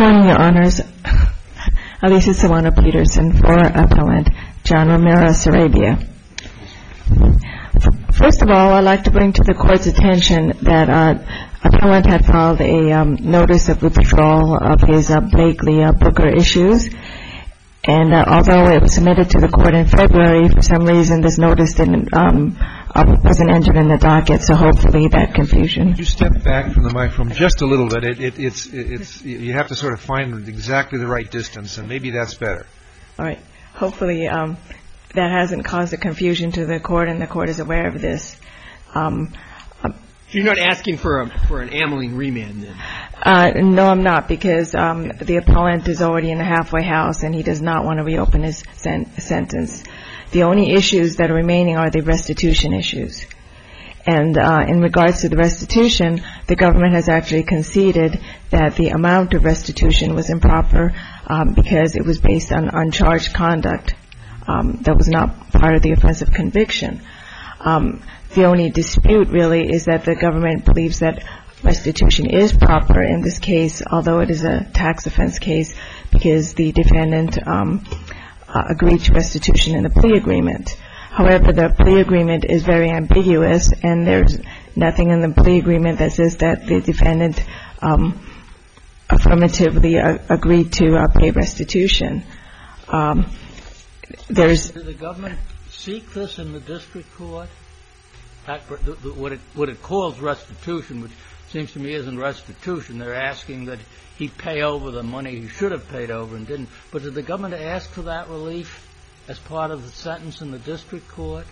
morning, Your Honors. Alicia Sawana Peterson for Appellant John Romero-Sarabia. First of all, I'd like to bring to the Court's attention that Appellant had filed a notice of withdrawal of his Blakely Booker issues. And although it was submitted to the Court in February, for some reason this notice wasn't entered in the docket, so hopefully that confusion. Could you step back from the microphone just a little bit? You have to sort of find exactly the right distance, and maybe that's better. All right. Hopefully that hasn't caused a confusion to the Court, and the Court is aware of this. You're not asking for an Ameline remand, then? No, I'm not, because the appellant is already in the halfway house, and he does not want to reopen his sentence. The only issues that are remaining are the restitution issues. And in regards to the restitution, the government has actually conceded that the amount of restitution was improper because it was based on uncharged conduct that was not part of the offense of conviction. The only dispute really is that the government believes that restitution is proper in this case, although it is a tax offense case, because the defendant agreed to restitution in the plea agreement. However, the plea agreement is very ambiguous, and there's nothing in the plea agreement that says that the defendant affirmatively agreed to pay restitution. Did the government seek this in the district court? What it calls restitution, which seems to me isn't restitution. They're asking that he pay over the money he should have paid over and didn't. But did the government ask for that relief as part of the sentence in the district court?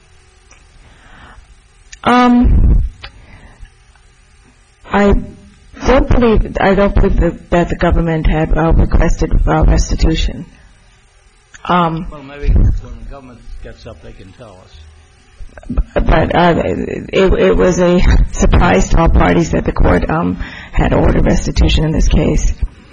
I don't believe that the government had requested restitution. Well, maybe when the government gets up, they can tell us. But it was a surprise to all parties that the court had ordered restitution in this case.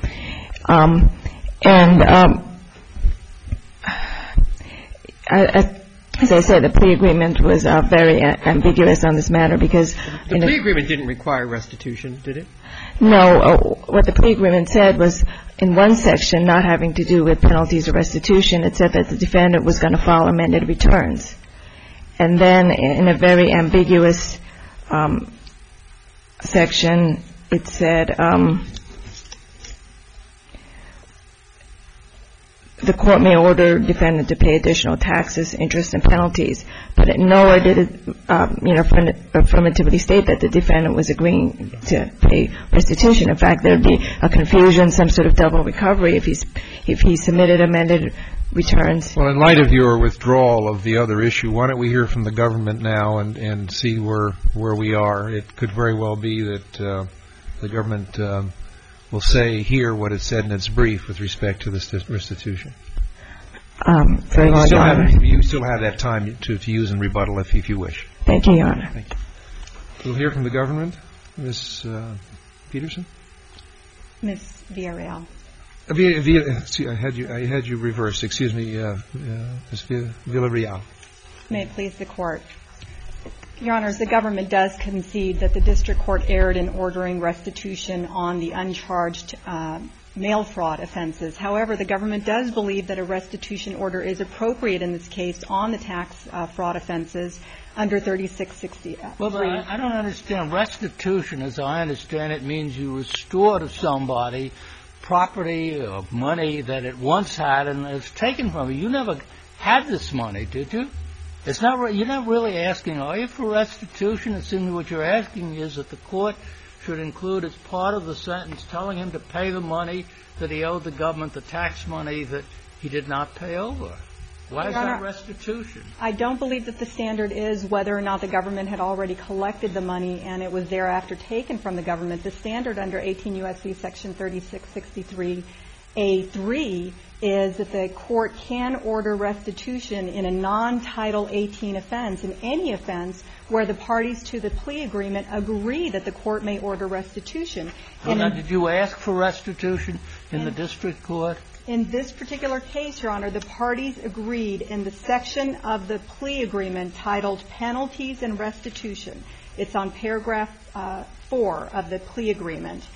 As I said, the plea agreement was very ambiguous on this matter because the plea agreement didn't require restitution, did it? No. What the plea agreement said was, in one section, not having to do with penalties or restitution, it said that the defendant was going to file amended returns. And then in a very ambiguous section, it said the court may order defendant to pay additional taxes, interest, and penalties. But nowhere did it affirmatively state that the defendant was agreeing to pay restitution. In fact, there would be a confusion, some sort of double recovery if he submitted amended returns. Well, in light of your withdrawal of the other issue, why don't we hear from the government now and see where we are? It could very well be that the government will say here what it said in its brief with respect to this restitution. Very well, Your Honor. You still have that time to use in rebuttal if you wish. Thank you, Your Honor. Thank you. We'll hear from the government. Ms. Peterson? Ms. Villarreal. I had you reversed. Excuse me, Ms. Villarreal. May it please the Court. Your Honors, the government does concede that the district court erred in ordering restitution on the uncharged mail fraud offenses. However, the government does believe that a restitution order is appropriate in this case on the tax fraud offenses under 3660. Well, but I don't understand. Restitution, as I understand it, means you restore to somebody property or money that it once had and it's taken from you. You never had this money, did you? It's not. You're not really asking, are you, for restitution? It seems what you're asking is that the court should include as part of the sentence telling him to pay the money that he owed the government, the tax money that he did not pay over. Why is that restitution? I don't believe that the standard is whether or not the government had already collected the money and it was thereafter taken from the government. The standard under 18 U.S.C. Section 3663A3 is that the court can order restitution in a non-Title 18 offense, in any offense where the parties to the plea agreement agree that the court may order restitution. Well, now, did you ask for restitution in the district court? In this particular case, Your Honor, the parties agreed in the section of the plea agreement titled Penalties and Restitution. It's on paragraph 4 of the plea agreement.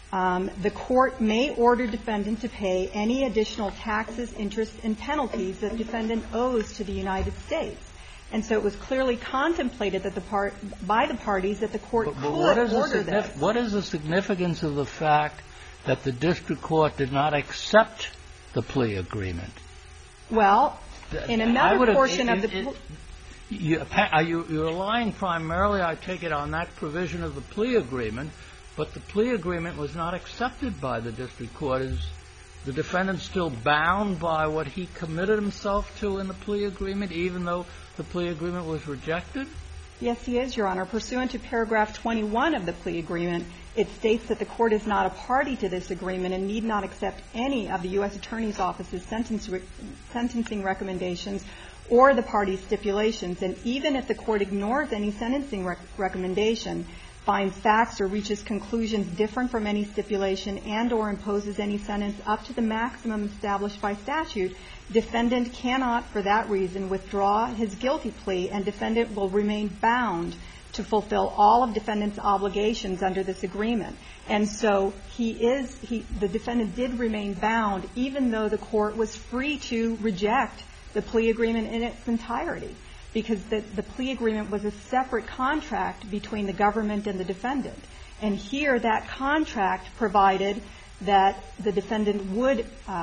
the court may order defendant to pay any additional taxes, interest, and penalties that defendant owes to the United States. And so it was clearly contemplated that by the parties that the court could order this. What is the significance of the fact that the district court did not accept the plea agreement? Well, in another portion of the you're relying primarily, I take it, on that provision of the plea agreement, but the plea agreement was not accepted by the district court. Is the defendant still bound by what he committed himself to in the plea agreement, even though the plea agreement was rejected? Yes, he is, Your Honor. Pursuant to paragraph 21 of the plea agreement, it states that the court is not a party to this agreement and need not accept any of the U.S. Attorney's Office's sentencing recommendations or the party's stipulations. And even if the court ignores any sentencing recommendation, finds facts or reaches conclusions different from any stipulation and or imposes any sentence up to the maximum established by statute, defendant cannot, for that reason, withdraw his guilty plea, and defendant will remain bound to fulfill all of defendant's obligations under this agreement. And so the defendant did remain bound, even though the court was free to reject the plea agreement in its entirety, because the plea agreement was a separate contract between the government and the defendant. And here that contract provided that the defendant would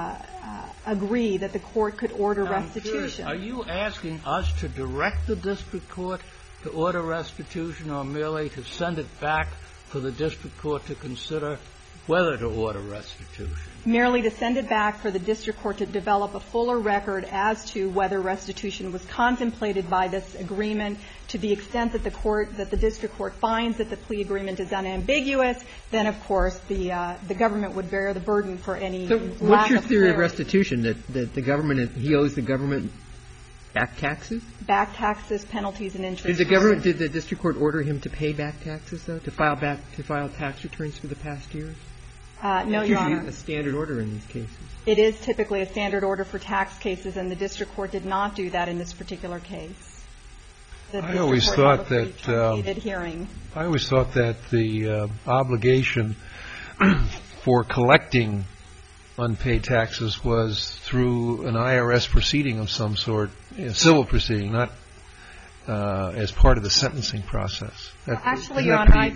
agree that the court could order restitution. Are you asking us to direct the district court to order restitution or merely to send it back for the district court to consider whether to order restitution? Merely to send it back for the district court to develop a fuller record as to whether restitution was contemplated by this agreement. To the extent that the district court finds that the plea agreement is unambiguous, then of course the government would bear the burden for any lack of clarity. So what's your theory of restitution, that the government, he owes the government back taxes? Back taxes, penalties, and interest. Did the district court order him to pay back taxes, though, to file tax returns for the past years? No, Your Honor. It's usually a standard order in these cases. It is typically a standard order for tax cases, and the district court did not do that in this particular case. I always thought that the obligation for collecting unpaid taxes was through an IRS proceeding of some sort, a civil proceeding, not as part of the sentencing process. Actually, Your Honor,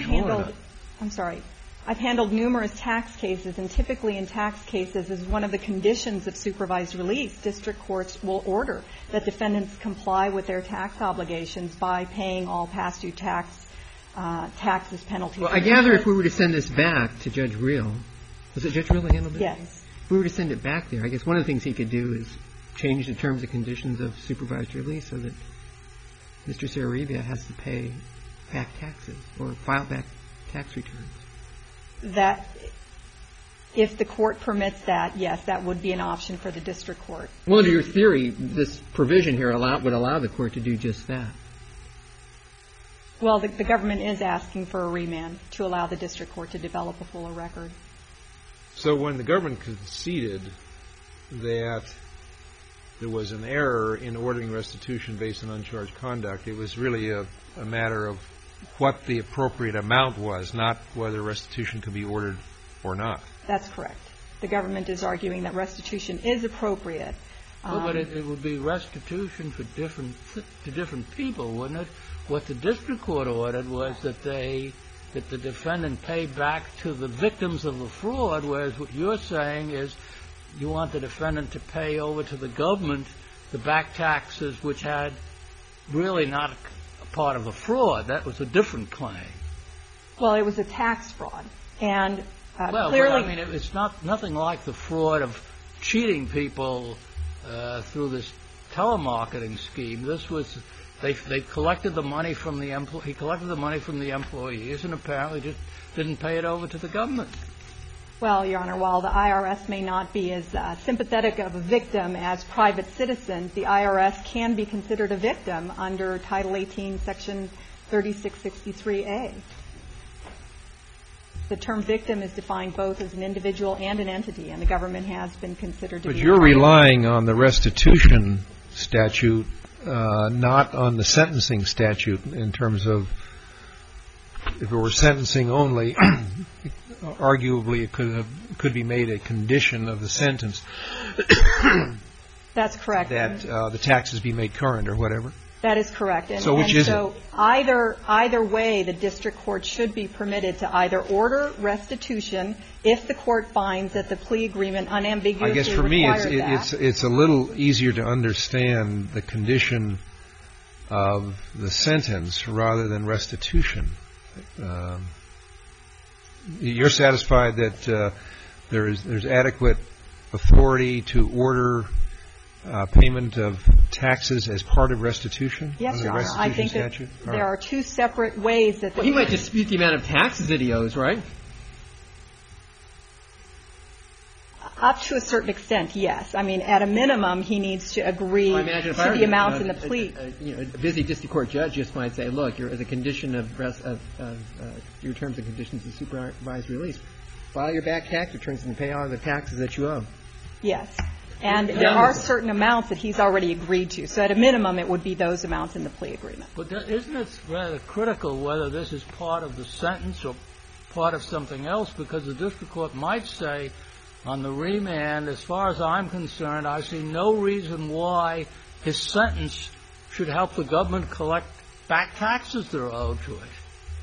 I've handled numerous tax cases, and typically in tax cases, as one of the conditions of supervised release, district courts will order that defendants comply with their tax obligations by paying all past due taxes, penalties. Well, I gather if we were to send this back to Judge Reel, was it Judge Reel that handled it? Yes. If we were to send it back there, I guess one of the things he could do is change the terms and conditions of supervised release so that Mr. Sarabia has to pay back taxes or file back tax returns. That, if the court permits that, yes, that would be an option for the district court. Well, under your theory, this provision here would allow the court to do just that. Well, the government is asking for a remand to allow the district court to develop a fuller record. So when the government conceded that there was an error in ordering restitution based on uncharged conduct, it was really a matter of what the appropriate amount was, not whether restitution could be ordered or not. That's correct. The government is arguing that restitution is appropriate. But it would be restitution to different people, wouldn't it? What the district court ordered was that the defendant pay back to the victims of the fraud, whereas what you're saying is you want the defendant to pay over to the government the back taxes, which had really not part of the fraud. That was a different claim. Well, it was a tax fraud. And clearly, I mean, it's nothing like the fraud of cheating people through this telemarketing scheme. This was they collected the money from the he collected the money from the employees and apparently just didn't pay it over to the government. Well, Your Honor, while the IRS may not be as sympathetic of a victim as private citizens, the IRS can be considered a victim under Title 18, Section 3663A. The term victim is defined both as an individual and an entity, and the government has been considered to be. But you're relying on the restitution statute, not on the sentencing statute in terms of if it were sentencing only, arguably it could be made a condition of the sentence. That's correct. That the taxes be made current or whatever. That is correct. So which is it? Either way, the district court should be permitted to either order restitution if the court finds that the plea agreement unambiguously I guess for me it's a little easier to understand the condition of the sentence rather than restitution. You're satisfied that there's adequate authority to order payment of taxes as part of restitution? Yes, Your Honor. I think that there are two separate ways that he might dispute the amount of taxes that he owes, right? Up to a certain extent, yes. I mean, at a minimum, he needs to agree to the amounts in the plea. A busy district court judge just might say, look, as a condition of your terms and conditions of supervised release, file your back tax returns and pay all the taxes that you owe. Yes. And there are certain amounts that he's already agreed to. So at a minimum, it would be those amounts in the plea agreement. But isn't it rather critical whether this is part of the sentence or part of something else? Because the district court might say on the remand, as far as I'm concerned, I see no reason why his sentence should help the government collect back taxes that are owed to it.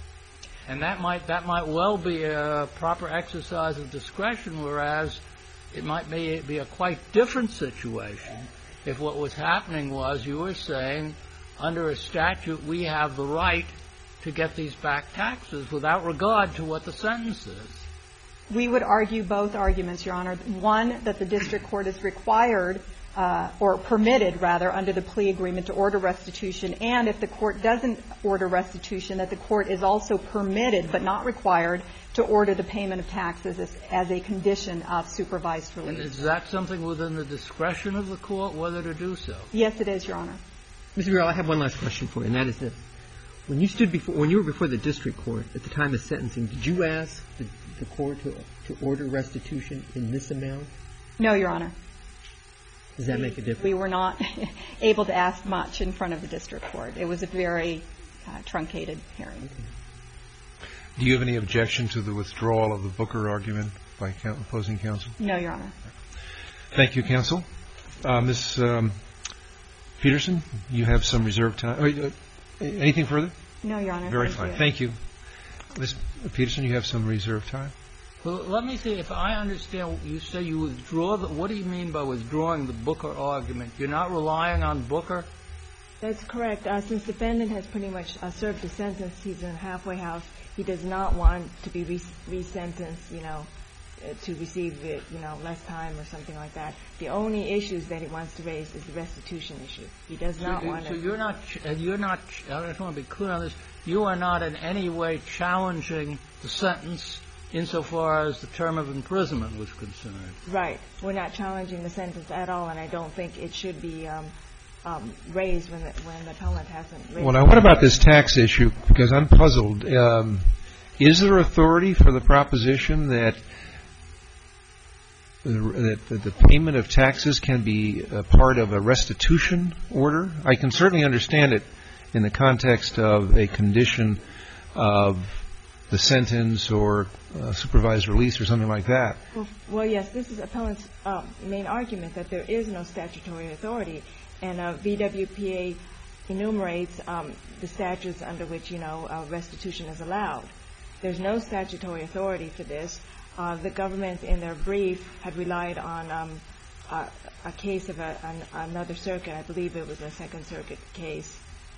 And that might well be a proper exercise of discretion, whereas it might be a quite different situation if what was happening was you were saying under a statute we have the right to get these back taxes without regard to what the sentence is. We would argue both arguments, Your Honor. One, that the district court is required or permitted, rather, under the plea agreement to order restitution, and if the court doesn't order restitution, that the court is also permitted but not required to order the payment of taxes as a condition of supervised release. And is that something within the discretion of the court whether to do so? Yes, it is, Your Honor. Mr. Bureau, I have one last question for you, and that is this. When you were before the district court at the time of sentencing, did you ask the court to order restitution in this amount? No, Your Honor. Does that make a difference? We were not able to ask much in front of the district court. It was a very truncated hearing. Okay. Do you have any objection to the withdrawal of the Booker argument by opposing counsel? No, Your Honor. Thank you, counsel. Ms. Peterson, you have some reserved time. Anything further? No, Your Honor. Very fine. Thank you. Ms. Peterson, you have some reserved time. Well, let me see if I understand. You say you withdraw what do you mean by withdrawing the Booker argument? You're not relying on Booker? That's correct. Since the defendant has pretty much served a sentence, he's in a halfway house. He does not want to be resentenced, to receive, less time or something like that. The only issues that he wants to raise is the restitution issue. He does not want to. So you're not, I just want to be clear on this, you are not in any way challenging the sentence insofar as the term of imprisonment was concerned. Right. We're not challenging the sentence at all, and I don't think it should be raised when the appellant hasn't raised it. Well, now, what about this tax issue? Because I'm puzzled. Is there authority for the proposition that the payment of taxes can be a part of a restitution order? I can certainly understand it in the context of a condition of the sentence or supervised release or something like that. Well, yes, this is appellant's main argument, that there is no statutory authority. And VWPA enumerates the statutes under which, restitution is allowed. There's no statutory authority for this. The government, in their brief, had relied on a case of another circuit. I believe it was a Second Circuit case,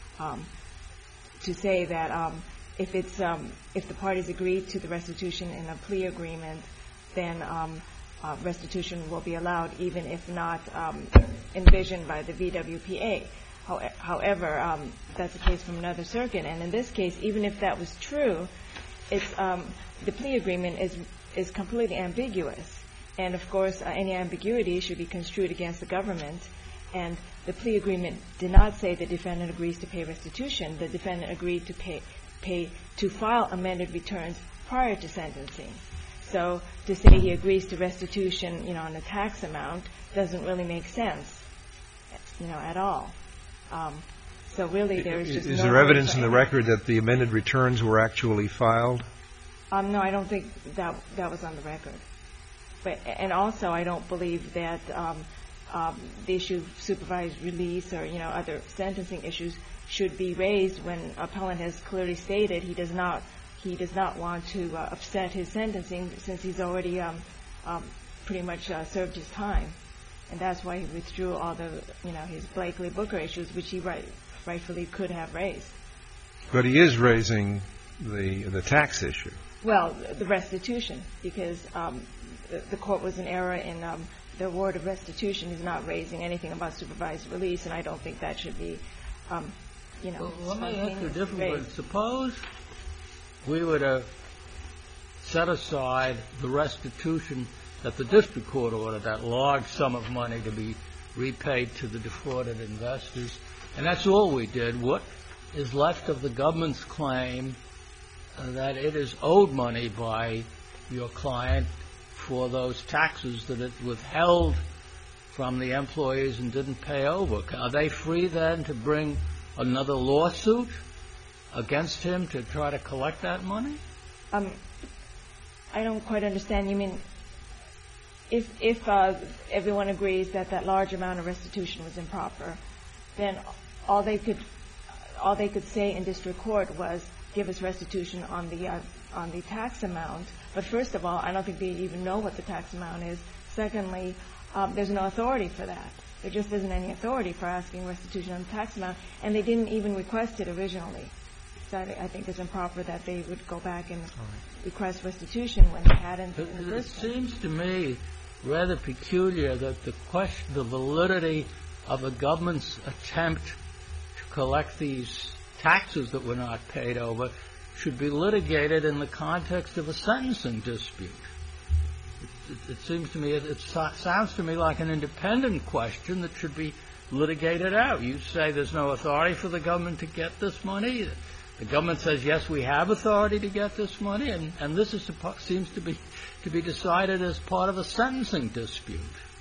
to say that if the parties agree to the restitution in a plea agreement, then restitution will be allowed, even if not envisioned by the VWPA. However, that's a case from another circuit. And in this case, even if that was true, the plea agreement is completely ambiguous. And, of course, any ambiguity should be construed against the government. And the plea agreement did not say the defendant agrees to pay restitution. The defendant agreed to file amended returns prior to sentencing. So to say he agrees to restitution, on a tax amount doesn't really make sense, at all. So really there is just no... Is there evidence in the record that the amended returns were actually filed? No, I don't think that was on the record. And also, I don't believe that the issue of supervised release or, other sentencing issues should be raised when appellant has clearly stated he does not want to upset his sentencing since he's already pretty much served his time. And that's why he withdrew all the, his Blakely Booker issues, which he rightfully could have raised. But he is raising the tax issue. Well, the restitution, because the court was in error in the award of restitution. He's not raising anything about supervised release, and I don't think that should be, Well, let me ask you a different one. Suppose we were to set aside the restitution that the district court ordered, that large sum of money to be repaid to the defrauded investors, and that's all we did. What is left of the government's claim that it is owed money by your client for those taxes that it withheld from the employees and didn't pay over? Are they free then to bring another lawsuit against him to try to collect that money? I don't quite understand. You mean if everyone agrees that large amount of restitution was improper, then all they could say in district court was give us restitution on the tax amount. But first of all, I don't think they even know what the tax amount is. Secondly, there's no authority for that. There just isn't any authority for asking restitution on the tax amount, and they didn't even request it originally. So I think it's improper that they would go back and request restitution when they hadn't in the first place. It seems to me rather peculiar that the validity of the government's attempt to collect these taxes that were not paid over should be litigated in the context of a sentencing dispute. It seems to me, it sounds to me like an independent question that should be litigated out. You say there's no authority for the government to get this money. The government says, yes, we have authority to get this money, and this seems to be decided as part of a sentencing dispute.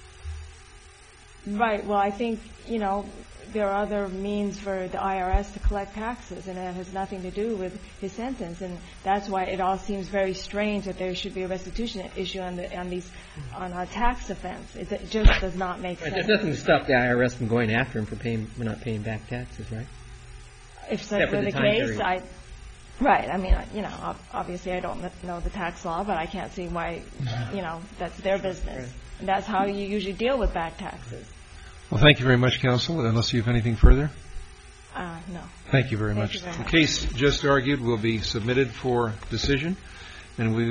Right. Well, I think, there are other means for the IRS to collect taxes, and it has nothing to do with his sentence. And that's why it all seems very strange that there should be a restitution issue on a tax offense. It just does not make sense. There's nothing to stop the IRS from going after him for not paying back taxes, right? If such were the case, right. I mean, obviously I don't know the tax law, but I can't see why, that's their business. And that's how you usually deal with back taxes. Well, thank you very much, counsel. Unless you have anything further? No. Thank you very much. The case just argued will be submitted for decision, and we